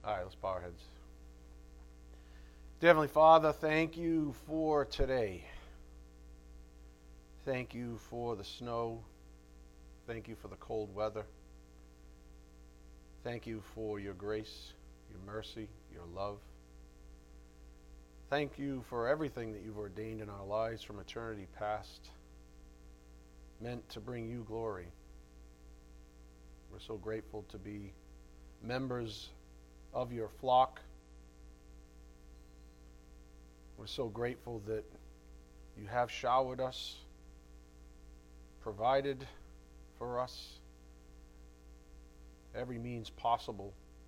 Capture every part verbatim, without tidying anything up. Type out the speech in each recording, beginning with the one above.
All right, let's bow our heads. Dear Heavenly Father, thank you for today. Thank you for the snow. Thank you for the cold weather. Thank you for your grace, your mercy, your love. Thank you for everything that you've ordained in our lives from eternity past, meant to bring you glory. We're so grateful to be members of your flock. We're so grateful that you have showered us, provided for us every means possible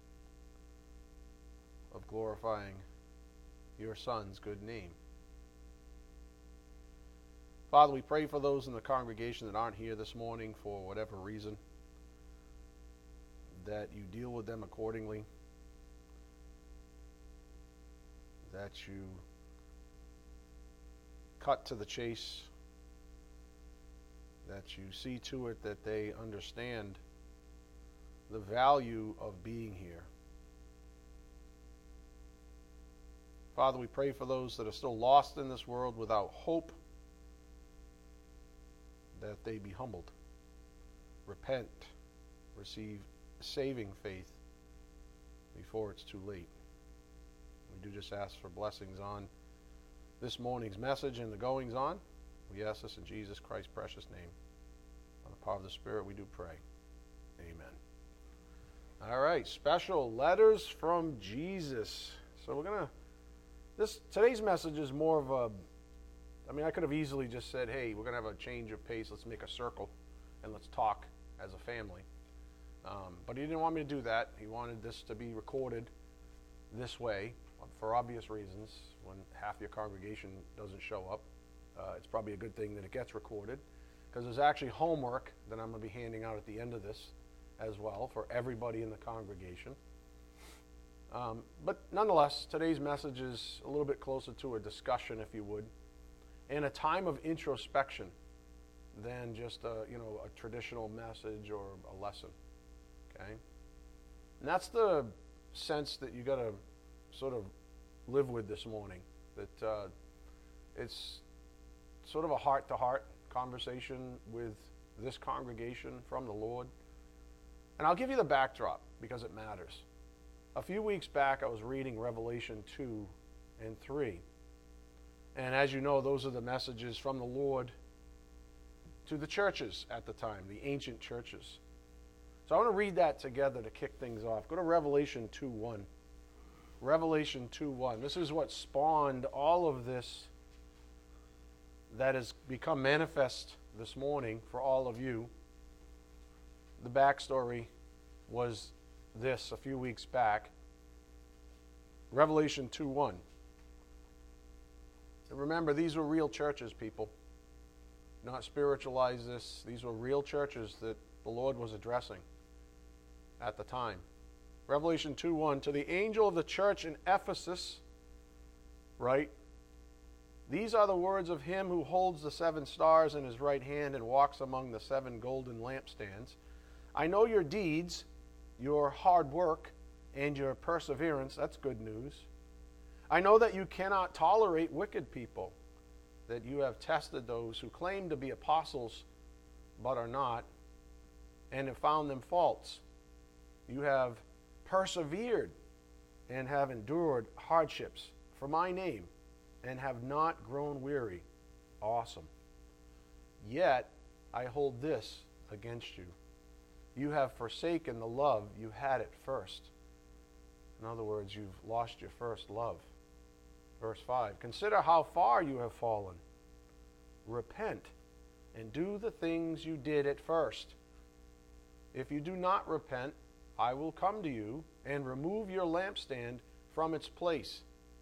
of glorifying your Son's good name. Father, we pray for those in the congregation that aren't here this morning for whatever reason, that you deal with them accordingly, that you cut to the chase, that you see to it that they understand the value of being here. Father, we pray for those that are still lost in this world without hope, that they be humbled, repent, receive saving faith before it's too late. We do just ask for blessings on this morning's message and the goings on. We ask this in Jesus Christ's precious name. By the power of the Spirit, we do pray. Amen. All right, special letters from Jesus. So we're going to, this today's message is more of a, I mean, I could have easily just said, hey, we're going to have a change of pace. Let's make a circle and let's talk as a family. Um, but he didn't want me to do that. He wanted this to be recorded this way for obvious reasons. When half your congregation doesn't show up, uh, it's probably a good thing that it gets recorded, because there's actually homework that I'm going to be handing out at the end of this as well for everybody in the congregation. Um, but nonetheless, today's message is a little bit closer to a discussion, if you would, and a time of introspection than just a, you know, a traditional message or a lesson. Okay? And that's the sense that you got to sort of live with this morning, that uh, it's sort of a heart-to-heart conversation with this congregation from the Lord. And I'll give you the backdrop because it matters. A few weeks back, I was reading Revelation two and three. And as you know, those are the messages from the Lord to the churches at the time, the ancient churches. So I want to read that together to kick things off. Go to Revelation two one. Revelation two one. This is what spawned all of this that has become manifest this morning for all of you. The backstory was this a few weeks back. Revelation two one. And remember, these were real churches, people. Not spiritualize this. These were real churches that the Lord was addressing at the time. Revelation two one, to the angel of the church in Ephesus, right? These are the words of him who holds the seven stars in his right hand and walks among the seven golden lampstands. I know your deeds, your hard work, and your perseverance. That's good news. I know that you cannot tolerate wicked people, that you have tested those who claim to be apostles but are not, and have found them false. You have persevered and have endured hardships for my name and have not grown weary. Awesome. Yet I hold this against you. You have forsaken the love you had at first. In other words, you've lost your first love. Verse five, consider how far you have fallen. Repent and do the things you did at first. If you do not repent, I will come to you and remove your lampstand from its place.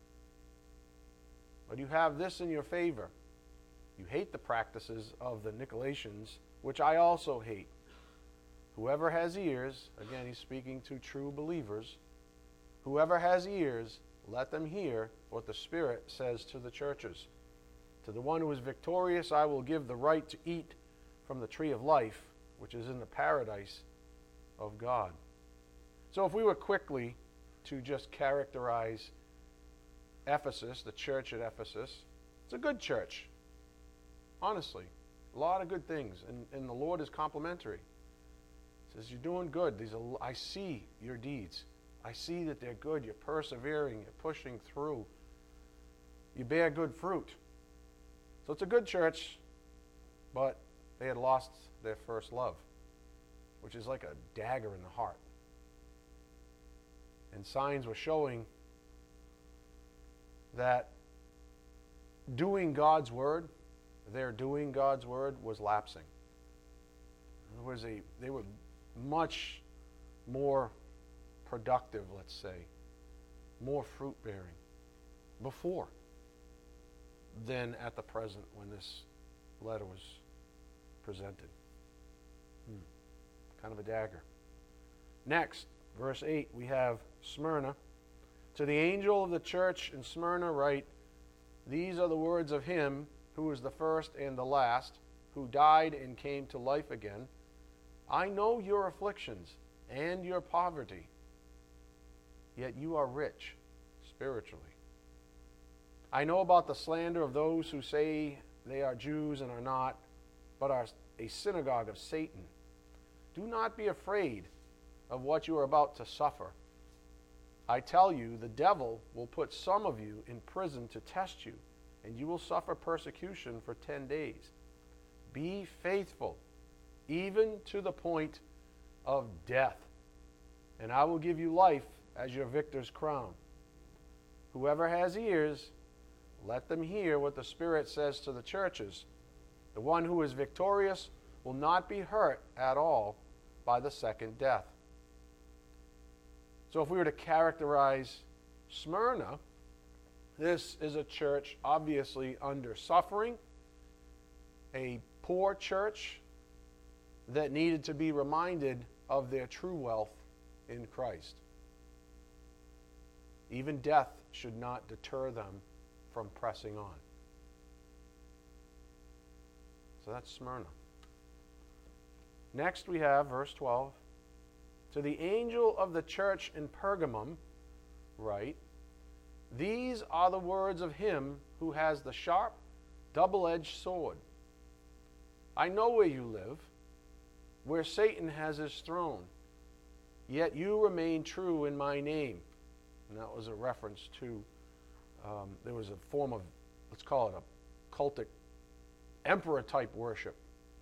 But you have this in your favor. You hate the practices of the Nicolaitans, which I also hate. Whoever has ears, again he's speaking to true believers, whoever has ears, let them hear what the Spirit says to the churches. To the one who is victorious, I will give the right to eat from the tree of life, which is in the paradise of God. So if we were quickly to just characterize Ephesus, the church at Ephesus. It's a good church, honestly. A lot of good things, and, and the Lord is complimentary. He says, you're doing good. These are, I see your deeds. I see that they're good. You're persevering. You're pushing through. You bear good fruit. So it's a good church, but they had lost their first love, which is like a dagger in the heart. And signs were showing that doing God's word, their doing God's word was lapsing. In other words, they, they were much more productive, let's say, more fruit-bearing before than at the present when this letter was presented. Hmm. Kind of a dagger. Next, verse eight, we have Smyrna. To the angel of the church in Smyrna write, these are the words of him who is the first and the last, who died and came to life again. I know your afflictions and your poverty, yet you are rich spiritually. I know about the slander of those who say they are Jews and are not, but are a synagogue of Satan. Do not be afraid of what you are about to suffer. I tell you, the devil will put some of you in prison to test you, and you will suffer persecution for ten days. Be faithful, even to the point of death, and I will give you life as your victor's crown. Whoever has ears, let them hear what the Spirit says to the churches. The one who is victorious will not be hurt at all by the second death. So if we were to characterize Smyrna, this is a church obviously under suffering, a poor church that needed to be reminded of their true wealth in Christ. Even death should not deter them from pressing on. So that's Smyrna. Next we have verse twelve. To the angel of the church in Pergamum write, these are the words of him who has the sharp, double-edged sword. I know where you live, where Satan has his throne, yet you remain true in my name. And that was a reference to, um, there was a form of, let's call it a cultic emperor-type worship.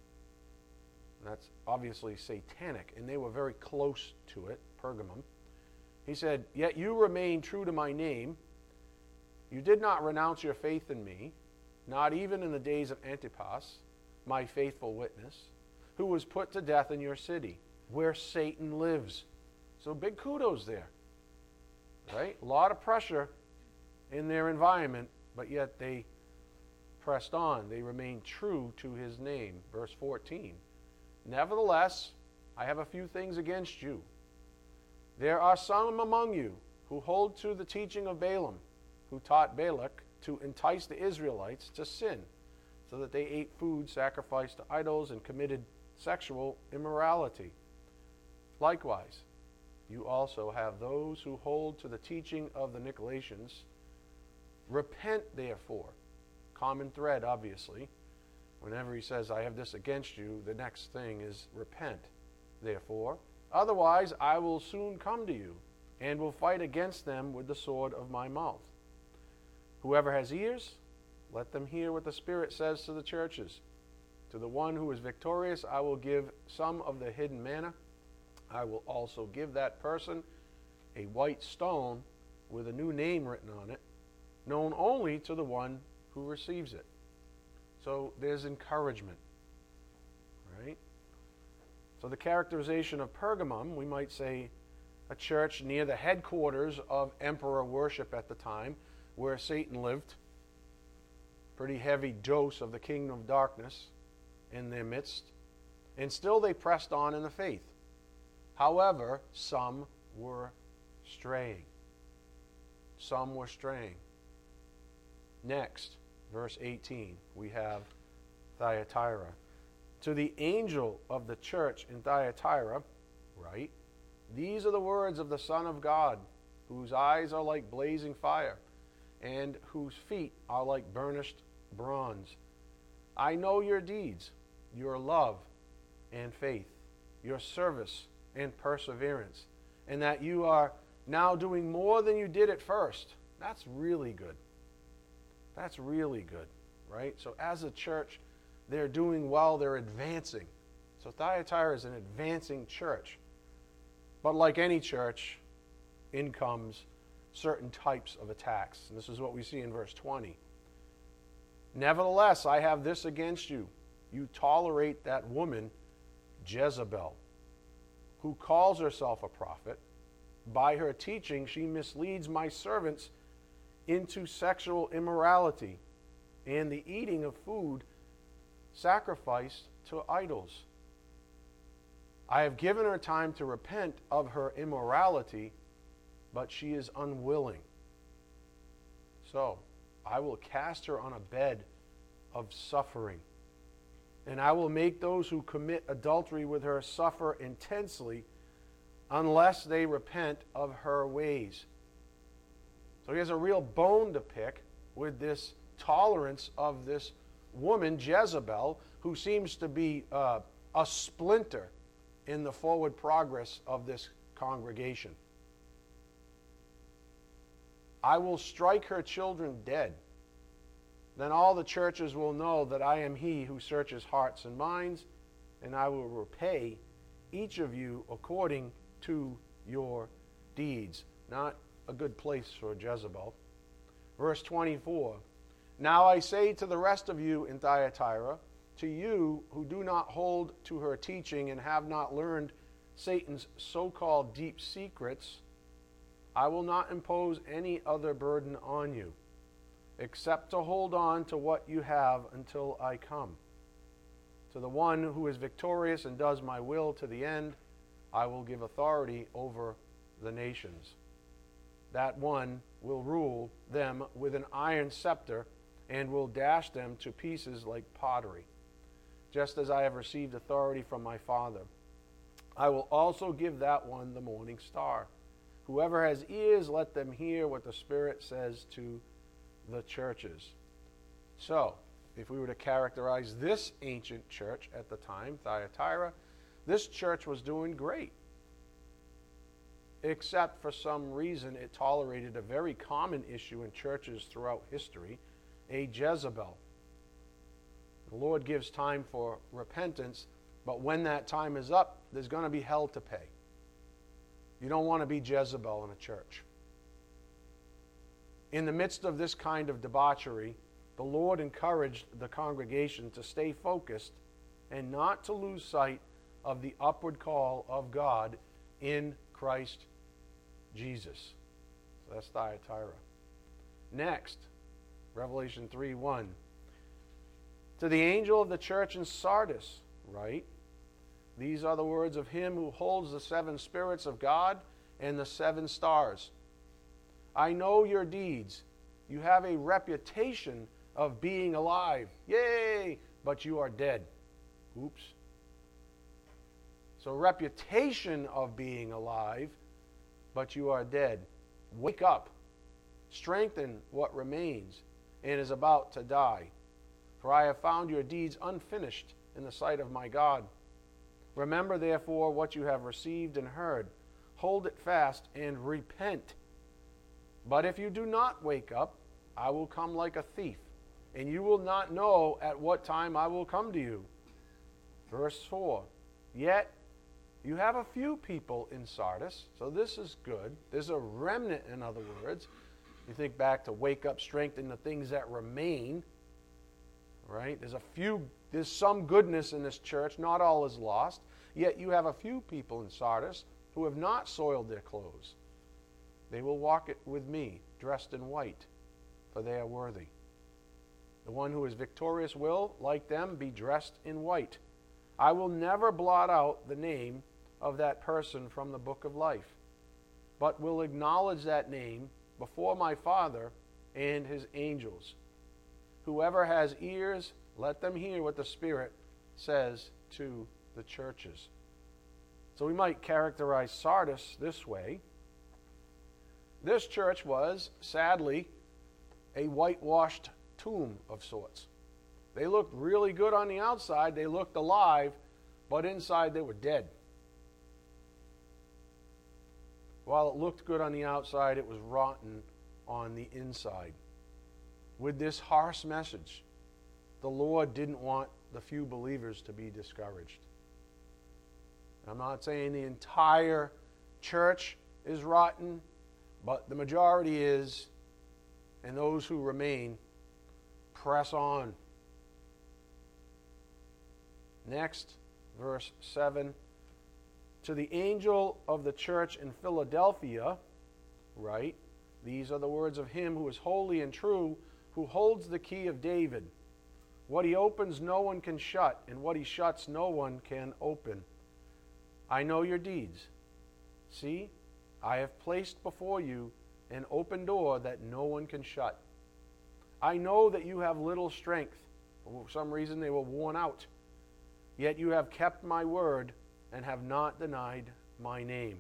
And that's obviously satanic, and they were very close to it, Pergamum. He said, yet you remain true to my name. You did not renounce your faith in me, not even in the days of Antipas, my faithful witness, who was put to death in your city, where Satan lives. So big kudos there, right? A lot of pressure in their environment, but yet they pressed on. They remained true to his name. Verse fourteen. Nevertheless, I have a few things against you. There are some among you who hold to the teaching of Balaam, who taught Balak to entice the Israelites to sin, so that they ate food sacrificed to idols and committed sexual immorality. Likewise, you also have those who hold to the teaching of the Nicolaitans. Repent, therefore. Common thread, obviously. Whenever he says, I have this against you, the next thing is repent, therefore. Otherwise, I will soon come to you, and will fight against them with the sword of my mouth. Whoever has ears, let them hear what the Spirit says to the churches. To the one who is victorious, I will give some of the hidden manna. I will also give that person a white stone with a new name written on it, known only to the one who receives it. So there's encouragement, right? So the characterization of Pergamum, we might say a church near the headquarters of emperor worship at the time, where Satan lived. Pretty heavy dose of the kingdom of darkness in their midst. And still they pressed on in the faith. However, some were straying. Some were straying. Next, verse eighteen, we have Thyatira. To the angel of the church in Thyatira, write, these are the words of the Son of God, whose eyes are like blazing fire, and whose feet are like burnished bronze. I know your deeds, your love and faith, your service and perseverance, and that you are now doing more than you did at first. That's really good. That's really good, right? So as a church, they're doing well, they're advancing. So Thyatira is an advancing church. But like any church, in comes certain types of attacks. And this is what we see in verse twenty. Nevertheless, I have this against you. You tolerate that woman, Jezebel, who calls herself a prophet. By her teaching, she misleads my servants into sexual immorality and the eating of food sacrificed to idols. I have given her time to repent of her immorality, but she is unwilling. So, I will cast her on a bed of suffering, and I will make those who commit adultery with her suffer intensely unless they repent of her ways. So he has a real bone to pick with this tolerance of this woman, Jezebel, who seems to be uh, a splinter in the forward progress of this congregation. I will strike her children dead. Then all the churches will know that I am he who searches hearts and minds, and I will repay each of you according to your deeds. Not a good place for Jezebel. Verse twenty-four. Now I say to the rest of you in Thyatira, to you who do not hold to her teaching and have not learned Satan's so-called deep secrets, I will not impose any other burden on you, except to hold on to what you have until I come. To the one who is victorious and does my will to the end, I will give authority over the nations. That one will rule them with an iron scepter and will dash them to pieces like pottery, just as I have received authority from my Father. I will also give that one the morning star. Whoever has ears, let them hear what the Spirit says to the churches. So, if we were to characterize this ancient church at the time, Thyatira, this church was doing great. Except for some reason it tolerated a very common issue in churches throughout history, a Jezebel. The Lord gives time for repentance, but when that time is up, there's going to be hell to pay. You don't want to be Jezebel in a church. In the midst of this kind of debauchery, the Lord encouraged the congregation to stay focused and not to lose sight of the upward call of God in Christ Jesus. So that's Thyatira. Next, Revelation three one. To the angel of the church in Sardis, write, these are the words of him who holds the seven spirits of God and the seven stars. I know your deeds. You have a reputation of being alive. Yay! But you are dead. Oops. So reputation of being alive, but you are dead. Wake up. Strengthen what remains and is about to die. For I have found your deeds unfinished in the sight of my God. Remember, therefore, what you have received and heard. Hold it fast and repent. But if you do not wake up, I will come like a thief, and you will not know at what time I will come to you. Verse four. Yet you have a few people in Sardis, so this is good. There's a remnant, in other words. You think back to wake up, strengthen the things that remain. Right? There's a few, there's some goodness in this church. Not all is lost. Yet you have a few people in Sardis who have not soiled their clothes. They will walk it with me, dressed in white, for they are worthy. The one who is victorious will, like them, be dressed in white. I will never blot out the name of that person from the book of life, but will acknowledge that name before my Father and his angels. Whoever has ears, let them hear what the Spirit says to the churches. So we might characterize Sardis this way. This church was, sadly, a whitewashed tomb of sorts. They looked really good on the outside. They looked alive, but inside they were dead. While it looked good on the outside, it was rotten on the inside. With this harsh message, the Lord didn't want the few believers to be discouraged. I'm not saying the entire church is rotten, but the majority is, and those who remain, press on. Next, verse seven. To the angel of the church in Philadelphia, right? These are the words of him who is holy and true, who holds the key of David. What he opens, no one can shut, and what he shuts, no one can open. I know your deeds. See, I have placed before you an open door that no one can shut. I know that you have little strength. For some reason they were worn out. Yet you have kept my word and have not denied my name.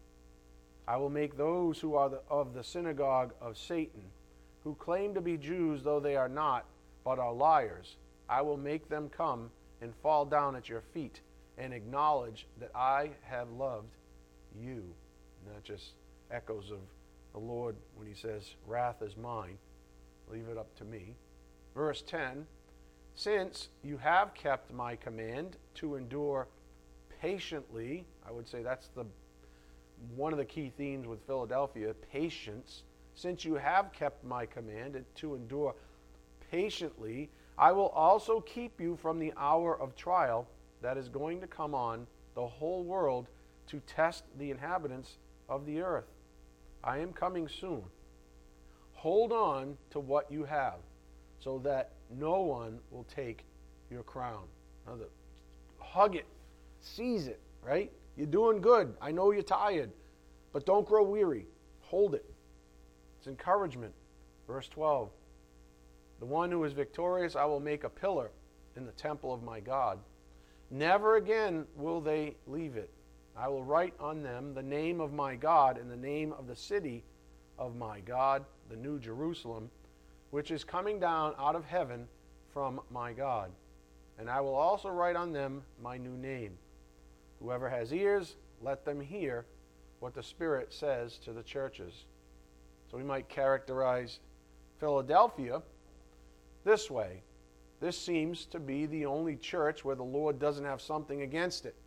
I will make those who are the, of the synagogue of Satan, who claim to be Jews though they are not, but are liars, I will make them come and fall down at your feet and acknowledge that I have loved you. And that just echoes of the Lord when he says, wrath is mine, leave it up to me. Verse ten, since you have kept my command to endure patiently, I would say that's the one of the key themes with Philadelphia, patience. Since you have kept my command to endure patiently, I will also keep you from the hour of trial that is going to come on the whole world to test the inhabitants of the earth. I am coming soon. Hold on to what you have, so that no one will take your crown. Another, hug it, seize it, right? You're doing good. I know you're tired, but don't grow weary. Hold it. It's encouragement. Verse twelve. The one who is victorious, I will make a pillar in the temple of my God. Never again will they leave it. I will write on them the name of my God and the name of the city of my God, the new Jerusalem, which is coming down out of heaven from my God. And I will also write on them my new name. Whoever has ears, let them hear what the Spirit says to the churches. So we might characterize Philadelphia this way. This seems to be the only church where the Lord doesn't have something against it.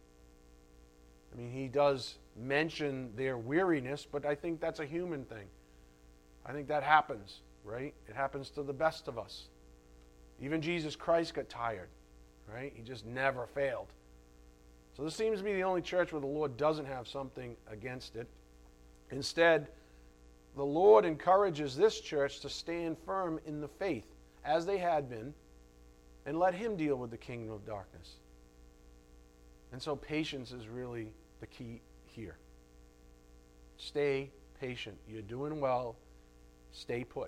I mean, he does mention their weariness, but I think that's a human thing. I think that happens, right? It happens to the best of us. Even Jesus Christ got tired, right? He just never failed. So this seems to be the only church where the Lord doesn't have something against it. Instead, the Lord encourages this church to stand firm in the faith, as they had been, and let him deal with the kingdom of darkness. And so patience is really the key here. Stay patient. You're doing well. Stay put.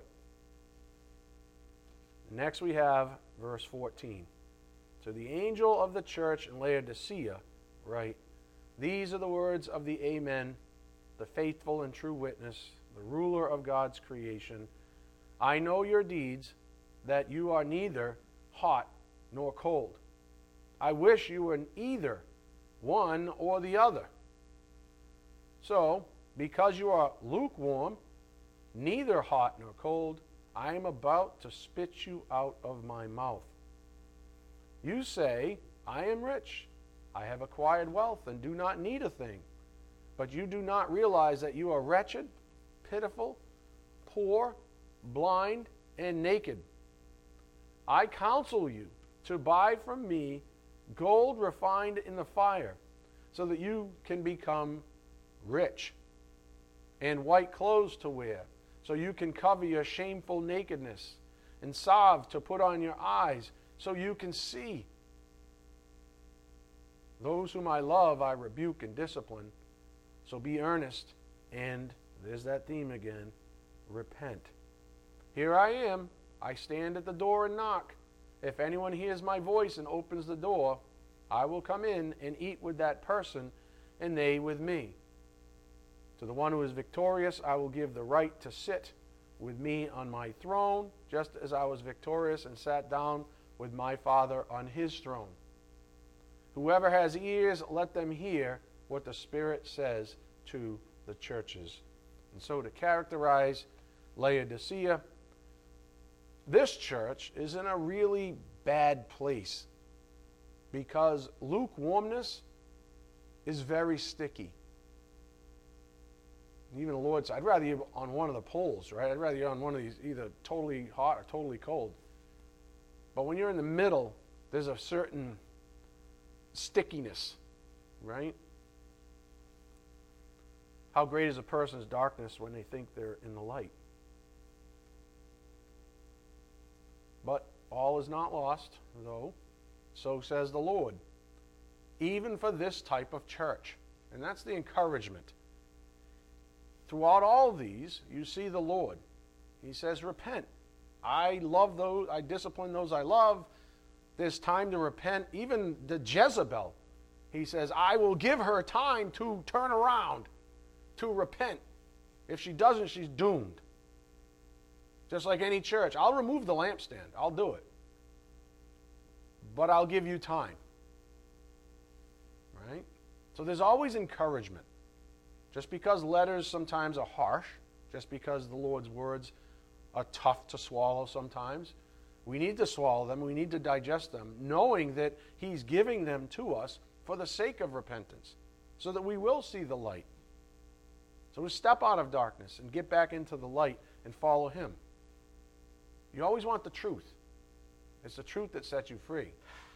Next we have verse fourteen. To the angel of the church in Laodicea, write, these are the words of the Amen, the faithful and true witness, the ruler of God's creation. I know your deeds, that you are neither hot nor cold. I wish you were either one or the other. So, because you are lukewarm, neither hot nor cold, I am about to spit you out of my mouth. You say, I am rich, I have acquired wealth and do not need a thing. But you do not realize that you are wretched, pitiful, poor, blind, and naked. I counsel you to buy from me gold refined in the fire, so that you can become rich, and white clothes to wear, so you can cover your shameful nakedness, and salve to put on your eyes, so you can see. Those whom I love, I rebuke and discipline. So be earnest, and there's that theme again, repent. Here I am. I stand at the door and knock. If anyone hears my voice and opens the door, I will come in and eat with that person, and they with me. To the one who is victorious, I will give the right to sit with me on my throne, just as I was victorious and sat down with my Father on his throne. Whoever has ears, let them hear what the Spirit says to the churches. And so to characterize Laodicea, this church is in a really bad place because lukewarmness is very sticky. Even the Lord said, I'd rather you on one of the poles, right? I'd rather you on one of these, either totally hot or totally cold. But when you're in the middle, there's a certain stickiness, right? How great is a person's darkness when they think they're in the light? But all is not lost, though, so says the Lord, even for this type of church. And that's the encouragement. Throughout all these, you see the Lord. He says, repent. I love those, I discipline those I love. There's time to repent. Even the Jezebel, he says, I will give her time to turn around, to repent. If she doesn't, she's doomed. Just like any church. I'll remove the lampstand. I'll do it. But I'll give you time. Right? So there's always encouragement. Just because letters sometimes are harsh, just because the Lord's words are tough to swallow sometimes, we need to swallow them, we need to digest them, knowing that he's giving them to us for the sake of repentance, so that we will see the light. So we step out of darkness and get back into the light and follow him. You always want the truth. It's the truth that sets you free.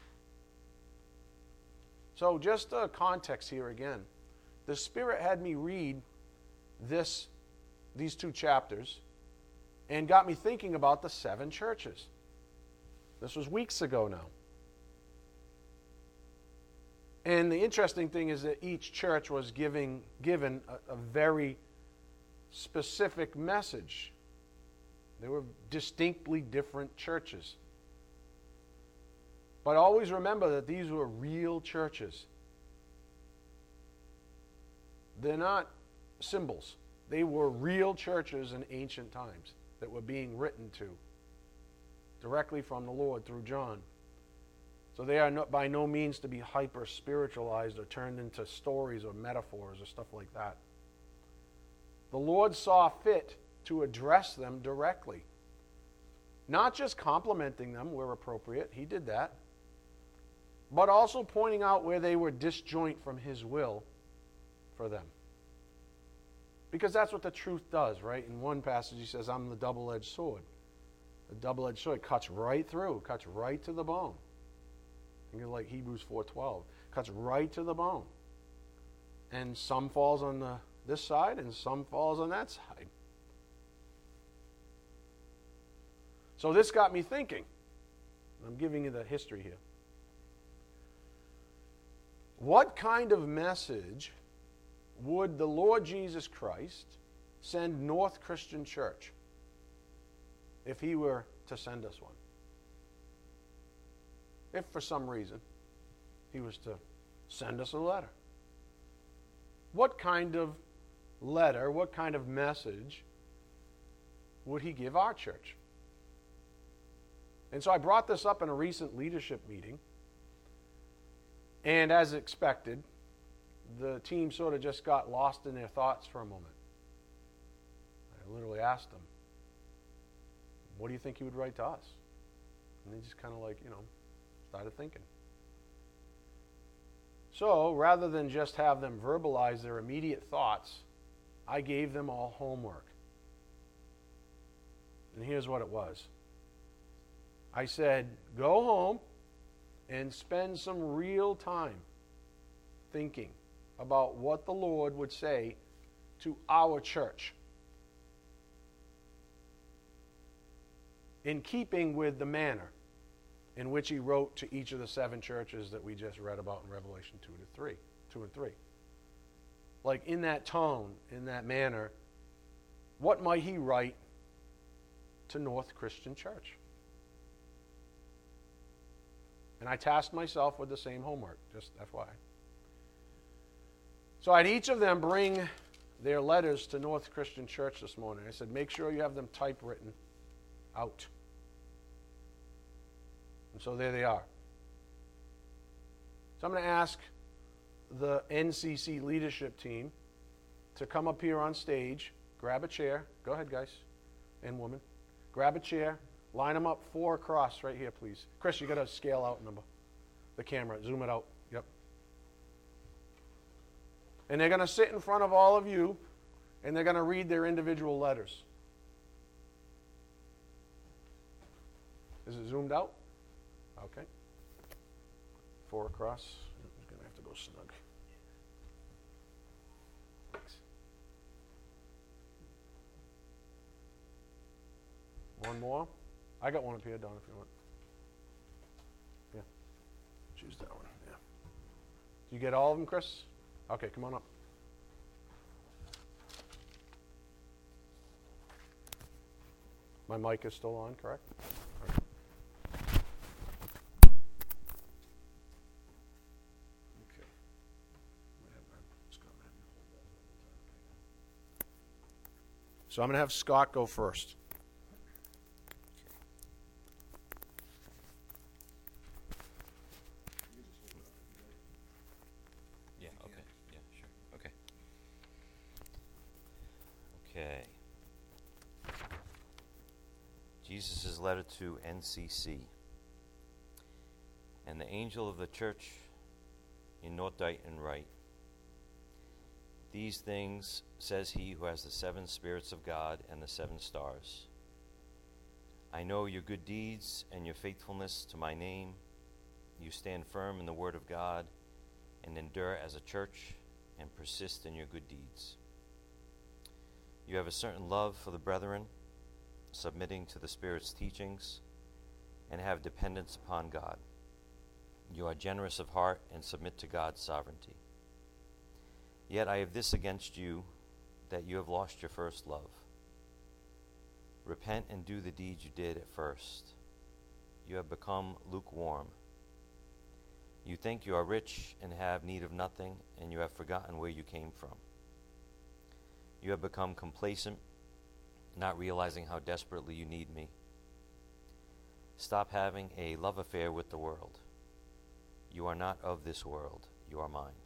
So just a context here again. The Spirit had me read this, these two chapters and got me thinking about the seven churches. This was weeks ago now. And the interesting thing is that each church was giving, given a, a very specific message. They were distinctly different churches. But always remember that these were real churches. They're not symbols. They were real churches in ancient times that were being written to directly from the Lord through John. So they are not, by no means to be hyper-spiritualized or turned into stories or metaphors or stuff like that. The Lord saw fit to address them directly. Not just complimenting them where appropriate, he did that, but also pointing out where they were disjoint from his will for them. Because that's what the truth does, right? In one passage he says, I'm the double-edged sword. The double-edged sword cuts right through, cuts right to the bone. Think of like Hebrews four twelve. Cuts right to the bone. And some falls on the, this side and some falls on that side. So this got me thinking. I'm giving you the history here. What kind of message would the Lord Jesus Christ send North Christian Church if he were to send us one? If for some reason he was to send us a letter. What kind of letter, what kind of message would he give our church? And so I brought this up in a recent leadership meeting. And as expected, the team sort of just got lost in their thoughts for a moment. I literally asked them, what do you think he would write to us? And they just kind of like, you know, started thinking. So rather than just have them verbalize their immediate thoughts, I gave them all homework. And here's what it was. I said, go home and spend some real time thinking about what the Lord would say to our church, in keeping with the manner in which he wrote to each of the seven churches that we just read about in Revelation two to three, two and three. Like in that tone, in that manner, what might he write to North Christian Church? And I tasked myself with the same homework, just F Y I. So I had each of them bring their letters to North Christian Church this morning. I said, make sure you have them typewritten out. And so there they are. So I'm going to ask the N C C leadership team to come up here on stage, grab a chair. Go ahead, guys and woman. Grab a chair, line them up four across right here, please. Chris, you got to scale out number. The camera, zoom it out. Yep. And they're going to sit in front of all of you, and they're going to read their individual letters. Is it zoomed out? Okay. Four across. I'm going to have to go snug. Thanks. One more. I got one up here, Don, if you want. Yeah. Choose that one. Yeah. Do you get all of them, Chris? Okay, come on up. My mic is still on, correct? All right. Okay. So I'm going to have Scott go first. Jesus' letter to N C C. And the angel of the church in North Dighton write, these things says he who has the seven spirits of God and the seven stars. I know your good deeds and your faithfulness to my name. You stand firm in the word of God and endure as a church and persist in your good deeds. You have a certain love for the brethren, submitting to the Spirit's teachings, and have dependence upon God. You are generous of heart and submit to God's sovereignty. Yet I have this against you, that you have lost your first love. Repent and do the deeds you did at first. You have become lukewarm. You think you are rich and have need of nothing, and you have forgotten where you came from. You have become complacent, not realizing how desperately you need me. Stop having a love affair with the world. You are not of this world, you are mine.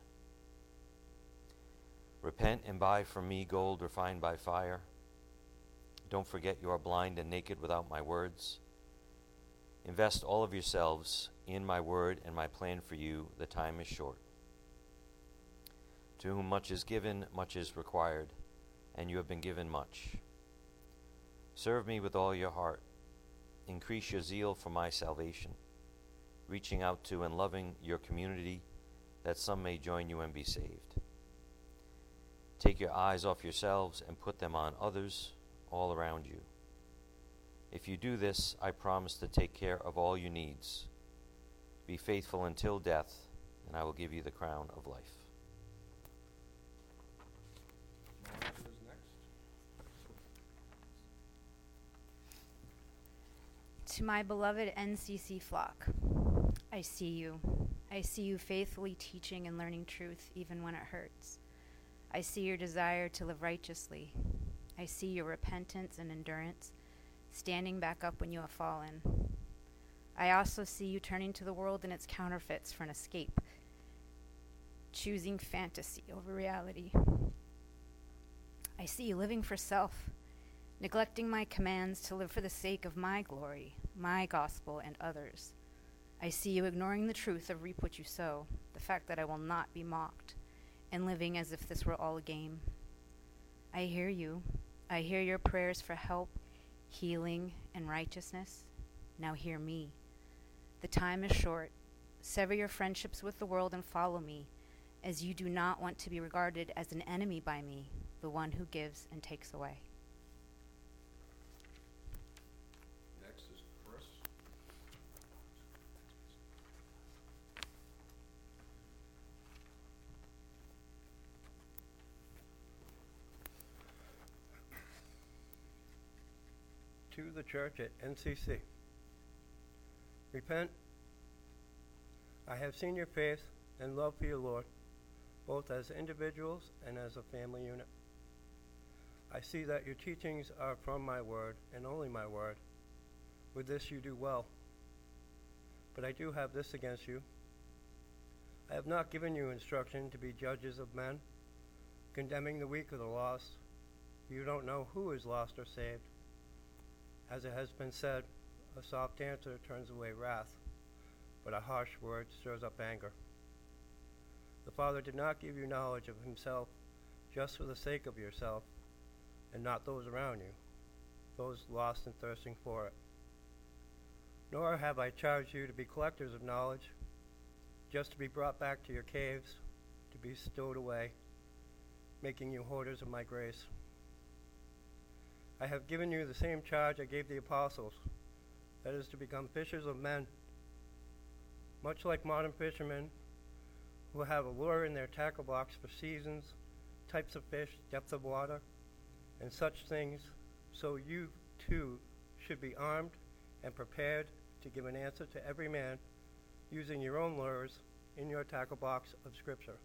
Repent and buy from me gold refined by fire. Don't forget you are blind and naked without my words. Invest all of yourselves in my word and my plan for you. The time is short. To whom much is given, much is required, and you have been given much. Serve me with all your heart. Increase your zeal for my salvation, reaching out to and loving your community, that some may join you and be saved. Take your eyes off yourselves and put them on others all around you. If you do this, I promise to take care of all your needs. Be faithful until death, and I will give you the crown of life. To my beloved N C C flock, I see you. I see you faithfully teaching and learning truth even when it hurts. I see your desire to live righteously. I see your repentance and endurance, standing back up when you have fallen. I also see you turning to the world and its counterfeits for an escape, choosing fantasy over reality. I see you living for self, neglecting my commands to live for the sake of my glory, my gospel, and others. I see you ignoring the truth of reap what you sow, the fact that I will not be mocked, and living as if this were all a game. I hear you. I hear your prayers for help, healing, and righteousness. Now hear me. The time is short. Sever your friendships with the world and follow me, as you do not want to be regarded as an enemy by me, the one who gives and takes away. Next is Chris. To the church at N C C. Repent. I have seen your faith and love for your Lord, both as individuals and as a family unit. I see that your teachings are from my word, and only my word. With this you do well. But I do have this against you. I have not given you instruction to be judges of men, condemning the weak or the lost. You don't know who is lost or saved. As it has been said, a soft answer turns away wrath, but a harsh word stirs up anger. The Father did not give you knowledge of himself just for the sake of yourself, and not those around you, those lost and thirsting for it. Nor have I charged you to be collectors of knowledge, just to be brought back to your caves, to be stowed away, making you hoarders of my grace. I have given you the same charge I gave the apostles, that is to become fishers of men. Much like modern fishermen who have a lure in their tackle box for seasons, types of fish, depth of water, and such things, so you too should be armed and prepared to give an answer to every man using your own lures in your tackle box of Scripture.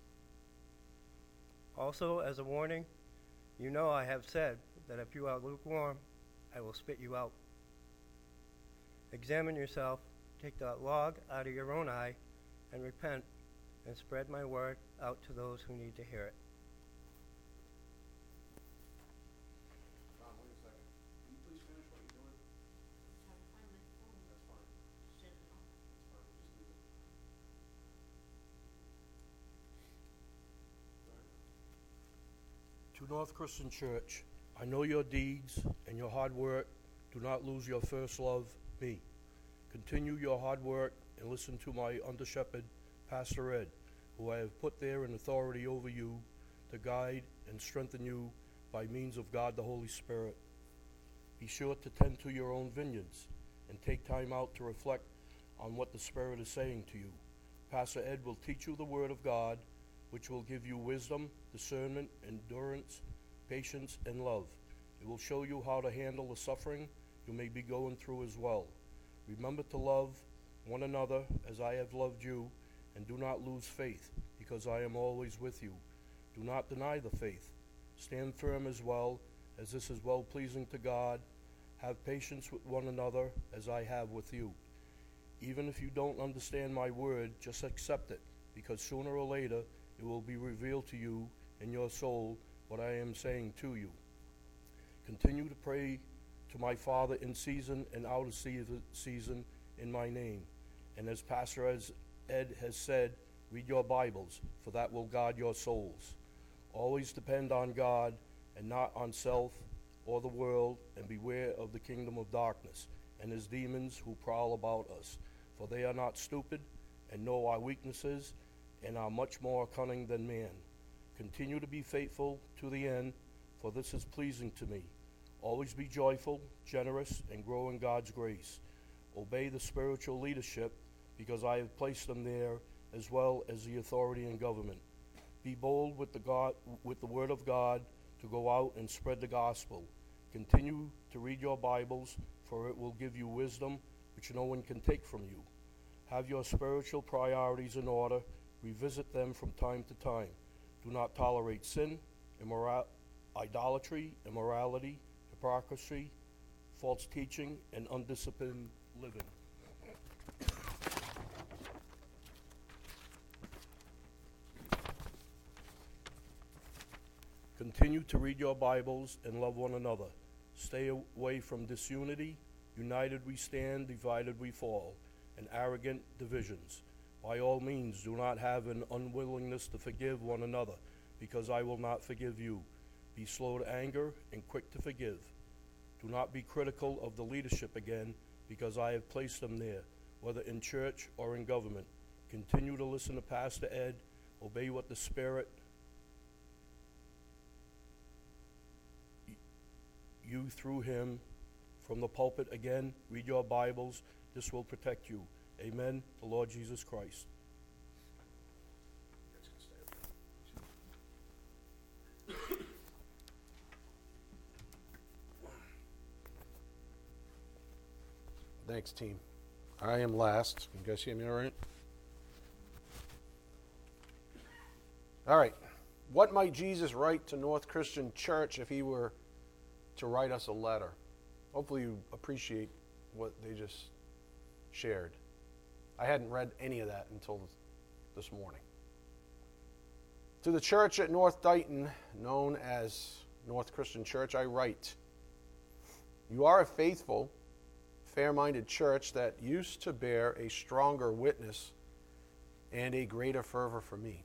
Also, as a warning, you know I have said that if you are lukewarm, I will spit you out. Examine yourself, take the log out of your own eye, and repent, and spread my word out to those who need to hear it. Tom, wait a second. Can you please finish what you're doing? That's fine. That's fine. Just leave it. To North Christian Church, I know your deeds and your hard work. Do not lose your first love, me. Continue your hard work and listen to my under-shepherd, Pastor Ed, who I have put there in authority over you to guide and strengthen you by means of God the Holy Spirit. Be sure to tend to your own vineyards and take time out to reflect on what the Spirit is saying to you. Pastor Ed will teach you the Word of God, which will give you wisdom, discernment, endurance, patience, and love. It will show you how to handle the suffering you may be going through as well. Remember to love one another as I have loved you, and do not lose faith, because I am always with you. Do not deny the faith. Stand firm as well, as this is well-pleasing to God. Have patience with one another, as I have with you. Even if you don't understand my word, just accept it, because sooner or later it will be revealed to you in your soul what I am saying to you. Continue to pray to my Father in season and out of season in my name. And as Pastor Ed has said, read your Bibles, for that will guard your souls. Always depend on God and not on self or the world, and beware of the kingdom of darkness and his demons who prowl about us. For they are not stupid, and know our weaknesses, and are much more cunning than man. Continue to be faithful to the end, for this is pleasing to me. Always be joyful, generous, and grow in God's grace. Obey the spiritual leadership, because I have placed them there, as well as the authority in government. Be bold with the God, with the word of God, to go out and spread the gospel. Continue to read your Bibles, for it will give you wisdom which no one can take from you. Have your spiritual priorities in order. Revisit them from time to time. Do not tolerate sin, immora- idolatry, immorality, hypocrisy, false teaching, and undisciplined living. Continue to read your Bibles and love one another. Stay away from disunity. United we stand, divided we fall, and arrogant divisions. By all means, do not have an unwillingness to forgive one another, because I will not forgive you. Be slow to anger and quick to forgive. Do not be critical of the leadership again, because I have placed them there, whether in church or in government. Continue to listen to Pastor Ed. Obey what the Spirit you through him from the pulpit. Again, read your Bibles. This will protect you. Amen. The Lord Jesus Christ. Thanks, team. I am last. You guys hear me all right? All right. What might Jesus write to North Christian Church if he were to write us a letter. Hopefully you appreciate what they just shared. I hadn't read any of that until this morning. To the church at North Dighton, known as North Christian Church, I write, you are a faithful, fair-minded church that used to bear a stronger witness and a greater fervor for me.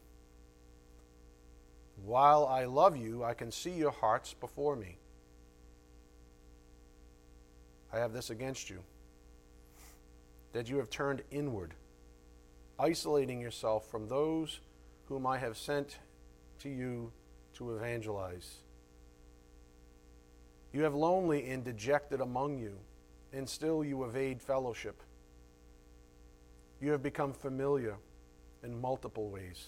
While I love you, I can see your hearts before me. I have this against you, that you have turned inward, isolating yourself from those whom I have sent to you to evangelize. You have lonely and dejected among you, and still you evade fellowship. You have become familiar in multiple ways.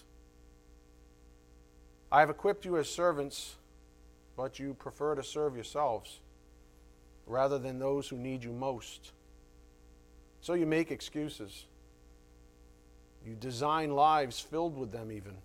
I have equipped you as servants, but you prefer to serve yourselves rather than those who need you most. So you make excuses. You design lives filled with them even.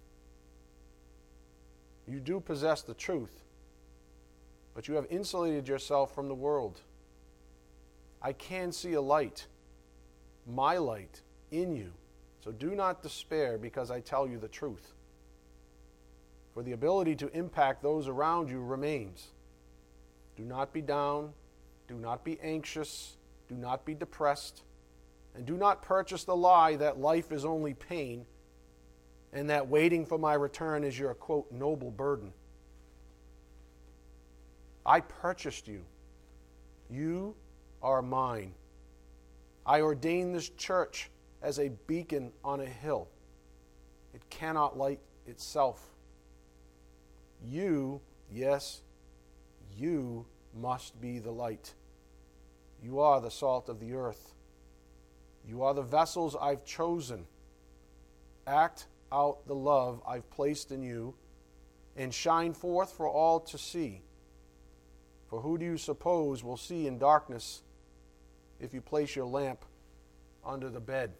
You do possess the truth, but you have insulated yourself from the world. I can see a light, my light, in you. So do not despair because I tell you the truth. For the ability to impact those around you remains. Do not be down. Do not be anxious. Do not be depressed. And do not purchase the lie that life is only pain and that waiting for my return is your, quote, noble burden. I purchased you. You are mine. I ordain this church as a beacon on a hill. It cannot light itself. You, yes, you must be the light. You are the salt of the earth. You are the vessels I've chosen. Act out the love I've placed in you and shine forth for all to see. For who do you suppose will see in darkness if you place your lamp under the bed?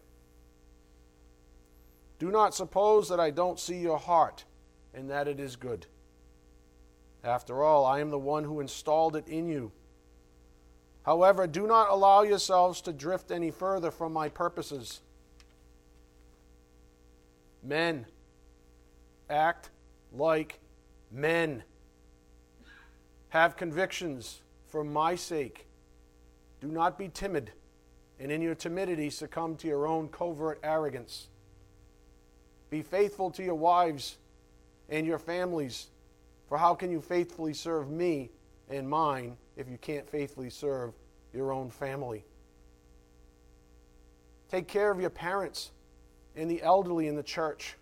Do not suppose that I don't see your heart and that it is good. After all, I am the one who installed it in you. However, do not allow yourselves to drift any further from my purposes. Men, act like men. Have convictions for my sake. Do not be timid, and in your timidity succumb to your own covert arrogance. Be faithful to your wives and your families, for how can you faithfully serve me and mine if you can't faithfully serve your own family? Take care of your parents and the elderly in the church.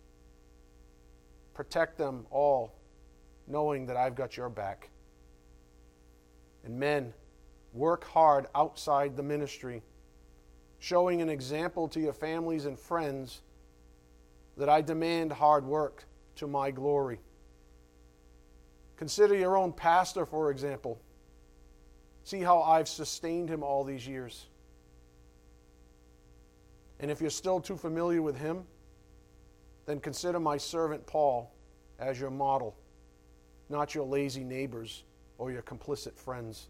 Protect them all, knowing that I've got your back. And men, work hard outside the ministry, showing an example to your families and friends that I demand hard work to my glory. Consider your own pastor, for example. See how I've sustained him all these years. And if you're still too familiar with him, then consider my servant Paul as your model, not your lazy neighbors or your complicit friends.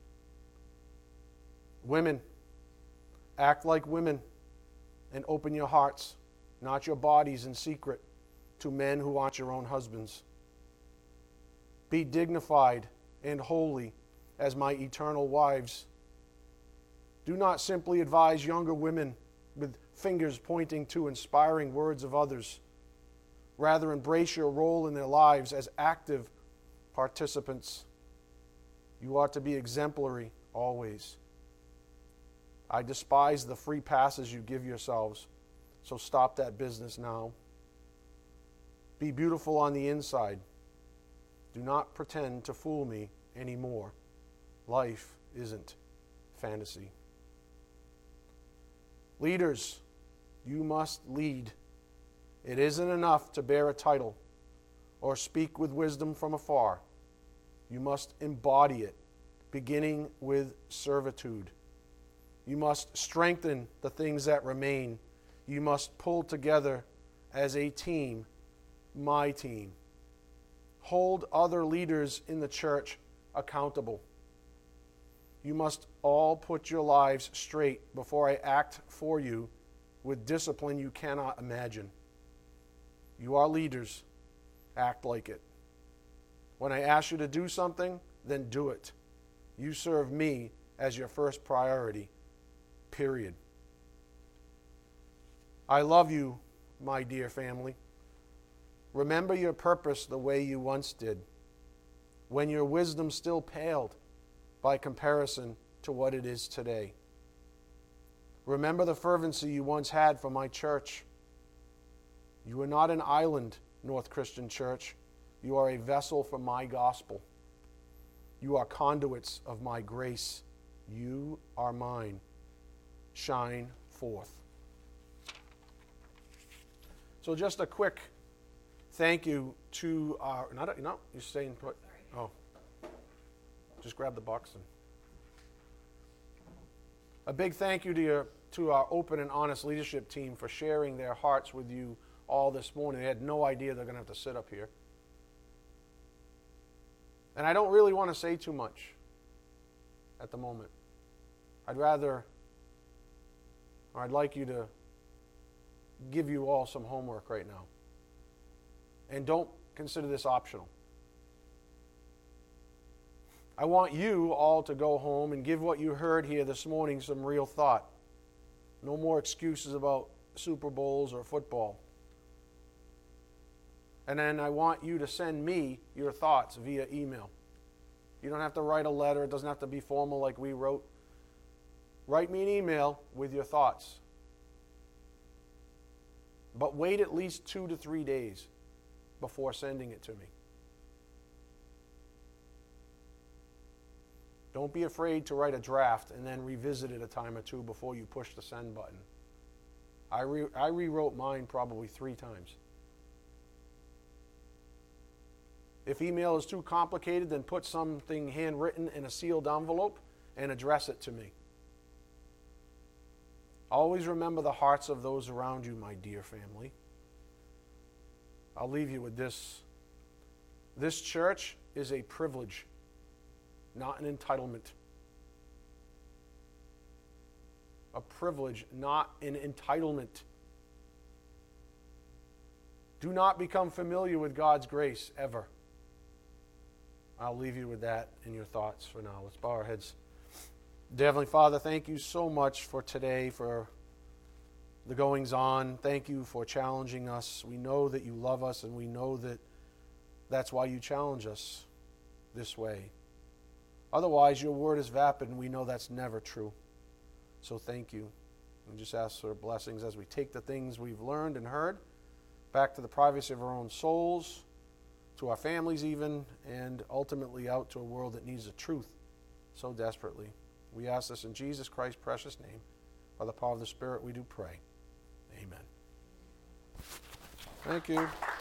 Women, act like women and open your hearts, not your bodies in secret, to men who aren't your own husbands. Be dignified and holy as my eternal wives. Do not simply advise younger women with fingers pointing to inspiring words of others. Rather, embrace your role in their lives as active participants. You ought to be exemplary always. I despise the free passes you give yourselves, so stop that business now. Be beautiful on the inside. Do not pretend to fool me anymore. Life isn't fantasy. Leaders, you must lead. It isn't enough to bear a title or speak with wisdom from afar. You must embody it, beginning with servitude. You must strengthen the things that remain. You must pull together as a team, my team. Hold other leaders in the church accountable. You must all put your lives straight before I act for you with discipline you cannot imagine. You are leaders. Act like it. When I ask you to do something, then do it. You serve me as your first priority. Period. I love you, my dear family. Remember your purpose the way you once did, when your wisdom still paled by comparison to what it is today. Remember the fervency you once had for my church. You are not an island, North Christian Church. You are a vessel for my gospel. You are conduits of my grace. You are mine. Shine forth. So just a quick thank you to our, not a, no, you're staying put. Oh. Just grab the box. And a big thank you to, your, to our open and honest leadership team for sharing their hearts with you all this morning. They had no idea they're going to have to sit up here. And I don't really want to say too much at the moment. I'd rather, or I'd like you to give you all some homework right now. And don't consider this optional. I want you all to go home and give what you heard here this morning some real thought. No more excuses about Super Bowls or football. And then I want you to send me your thoughts via email. You don't have to write a letter. It doesn't have to be formal like we wrote. Write me an email with your thoughts. But wait at least two to three days before sending it to me. Don't be afraid to write a draft and then revisit it a time or two before you push the send button. I, re- I rewrote mine probably three times. If email is too complicated, then put something handwritten in a sealed envelope and address it to me. Always remember the hearts of those around you, my dear family. I'll leave you with this. This church is a privilege, not an entitlement. A privilege, not an entitlement. Do not become familiar with God's grace ever. I'll leave you with that in your thoughts for now. Let's bow our heads. Dear Heavenly Father, thank you so much for today, for the goings on. Thank you for challenging us. We know that you love us, and we know that that's why you challenge us this way. Otherwise, your word is vapid, and we know that's never true. So thank you. And just ask for blessings as we take the things we've learned and heard back to the privacy of our own souls, to our families even, and ultimately out to a world that needs the truth so desperately. We ask this in Jesus Christ's precious name. By the power of the Spirit we do pray. Amen. Thank you.